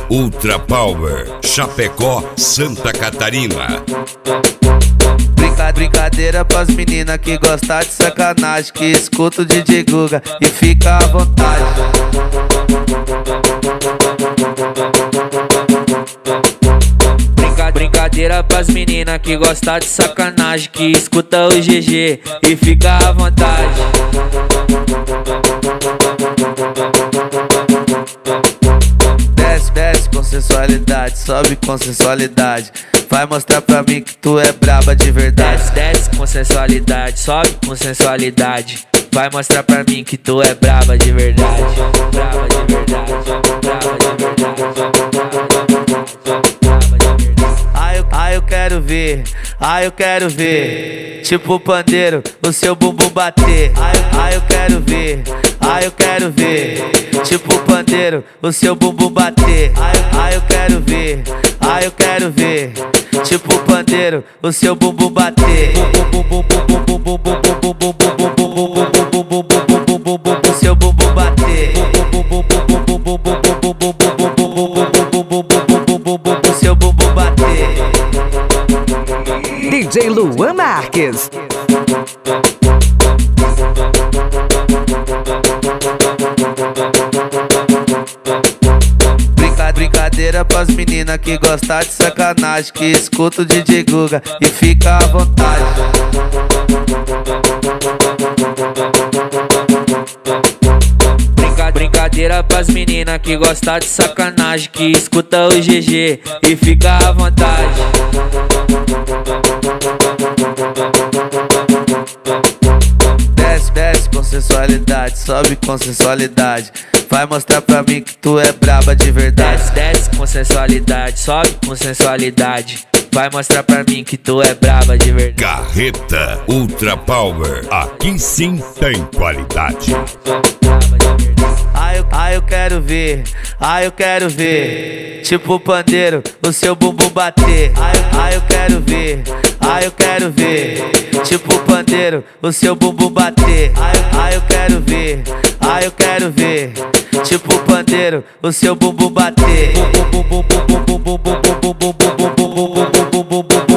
Ultra Power, Chapecó, Santa Catarina. Brincadeira pras meninas que gostam de sacanagem, que escuta o DJ Guga e fica à vontade. Brincadeira pras meninas que gostam de sacanagem, que escuta o GG e fica à vontade. Desce com sensualidade, sobe com sensualidade. Vai mostrar pra mim que tu é braba de verdade. Desce com sensualidade, sobe com sensualidade. Vai mostrar pra mim que tu é braba de verdade. Braba de verdade, braba de verdade. Ai eu quero ver, ai eu quero ver. Tipo pandeiro, o seu bumbum bater. Ai eu quero ver, ai eu quero ver. Tipo pandeiro, o seu bumbum bater. Ai eu quero ver, ai eu quero ver. Tipo pandeiro, o seu bumbum bater. O seu bumbum bater. O seu bumbum bater. DJ Luan Marques. Brincadeira pras meninas que gostam de sacanagem, que escuta o DJ Guga e fica à vontade. Brincadeira pras meninas que gostam de sacanagem, que escuta o GG e fica à vontade. Desce com sensualidade, sobe com sensualidade. Vai mostrar pra mim que tu é braba de verdade. Desce com sensualidade, sobe com sensualidade. Vai mostrar pra mim que tu é braba de verdade. Carreta Ultra Power, aqui sim tem qualidade. Ai eu quero ver, ai eu quero ver. Tipo pandeiro, o seu bumbum bater. Ai eu quero ver, ai eu quero ver. Tipo pandeiro, o seu bumbum bater. Ai eu quero ver, ai eu quero ver. Tipo pandeiro, o seu bumbum bater.